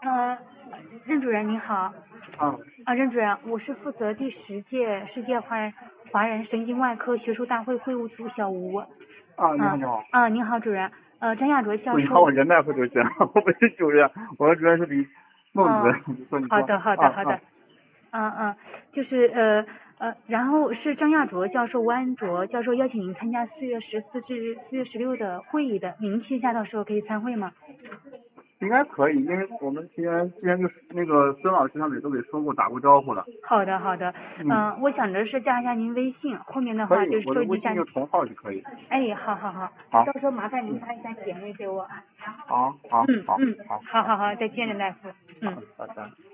呃，任主任您好。 啊任主任，我是负责第10届世界华人神经外科学术大会会务组小吴。 你好，你好。 您好，主任。张亚卓教授。 你看我人脉会就行，我不是主任，我的主任是孟主任。你说。 好的。就是然后是张亚卓教授、吴安卓教授邀请您参加4月14至4月16的会议的，您线下到时候可以参会吗？ 应该可以，因为我们之前就是那个孙老师他们也都给说过，打过招呼了。 好的。我想着是加一下您微信，后面的话就是收集一下。 我的微信就同号就可以。 哎，好， 好， 到时候麻烦您发一下简历给我。 好， 好，再见，任大夫。 好的。